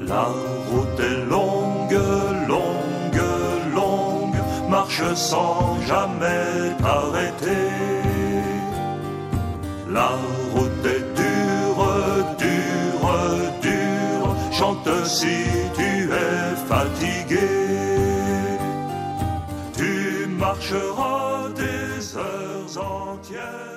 La route est longue, longue, longue, marche sans jamais t'arrêter. La route est dure, dure, dure, chante si tu es fatigué. Tu marcheras des heures entières.